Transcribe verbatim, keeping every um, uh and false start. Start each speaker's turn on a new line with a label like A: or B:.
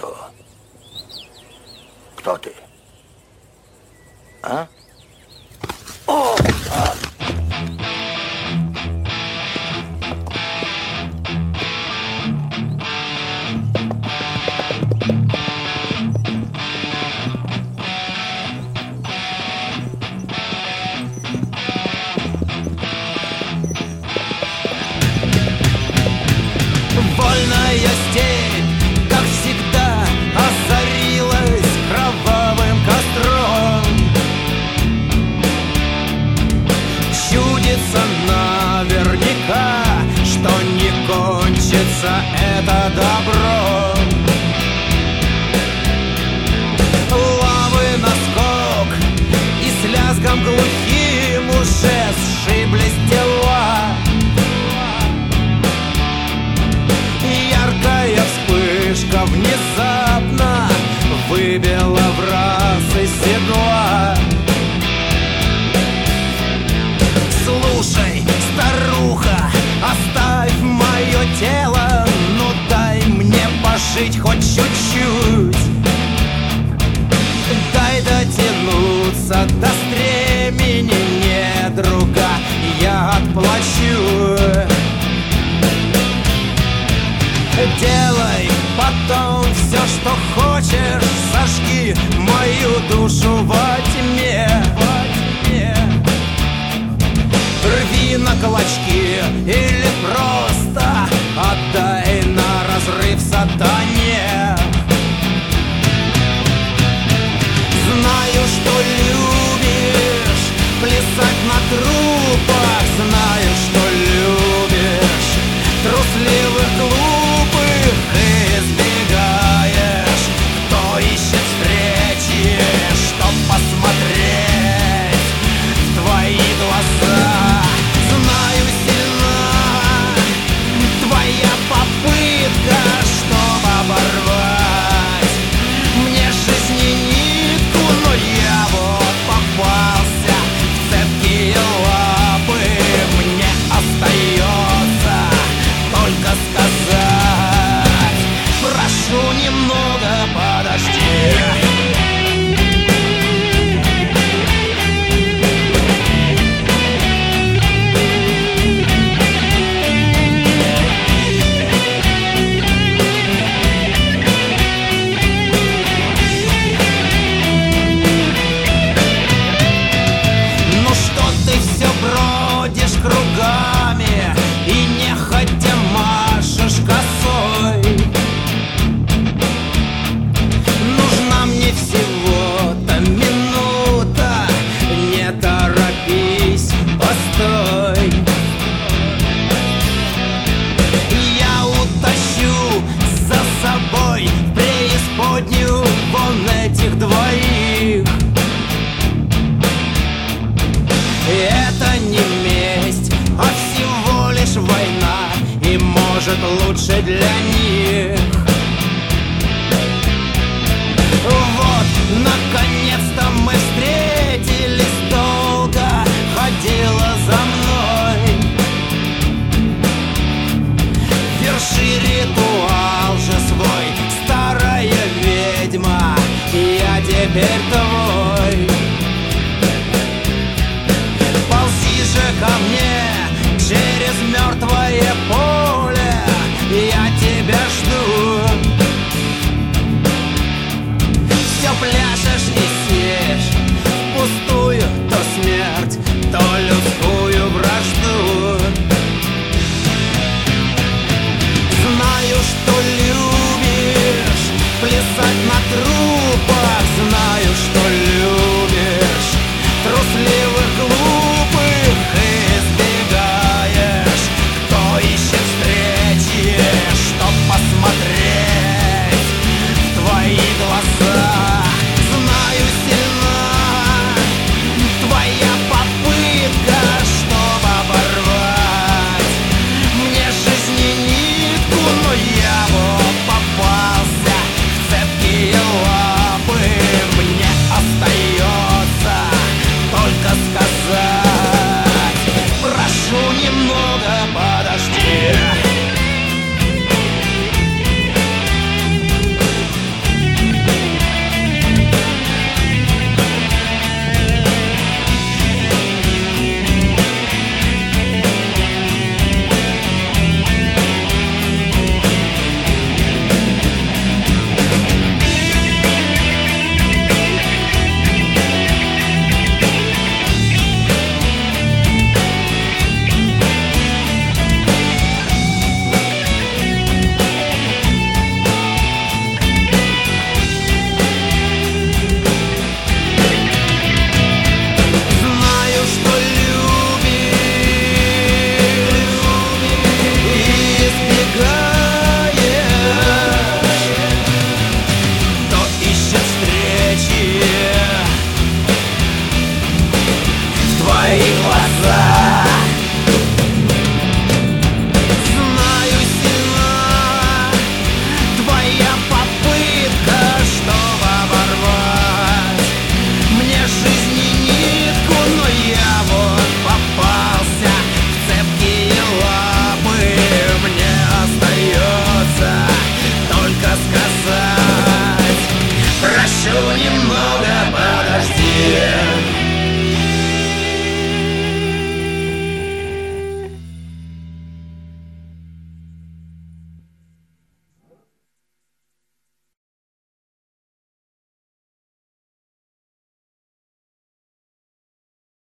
A: Что? Кто ты? А? О! А!
B: Вольная степь, как всегда, озарилась кровавым костром. Чудится наверняка, что не кончится это добром. Лавы наскок, и с лязгом глухим уже сшиблись тела. Яркая вспышка внезапно выбила враз из седла. Слушай, старуха, оставь мое тело, ну дай мне пожить хоть чуть-чуть. Дай дотянуться до стремени недруга, я отплачу. Делай потом все, что хочешь, сожги мою душу во тьме. Рви на клочки или просто отдай на разрыв сатане. Знаю, что любишь плясать на трупах, знаю, что любишь трусливых, глупых, избегаешь. Кто ищет встречи, чтоб посмотреть в твои глаза. Знаю, сильна твоя попытка, чтоб оборвать мне жизни нитку, но я вот попался в цепкие лапы. Мне остается только сказать: прошу немного подожди. Ну что ты все бродишь кругами и нехотя машешь косой? Нужна мне всего-то минута, не торопись, постой. Я утащу за собой в преисподнюю вон этих двоих. Это не месть, а всего лишь война, и может лучше для них. Вот, наконец-то мы встретились, долго ходила за мной. Верши ритуал же свой, старая ведьма, я теперь твой. Ползи же ко мне через мертвое поле, я тебя жду. Все пляшешь и сеешь впустую то смерть, то людскую вражду. Знаю, что любишь плясать на трупах, знаю, что любишь трусливых, глупых, избегаешь. Кто ищет встречи, чтоб посмотреть в твои глаза. Знаю, сильна твоя попытка, чтоб оборвать мне жизни нитку, но я вот попался в цепкие лапы. Мне остается только сказать: прошу немного подожди.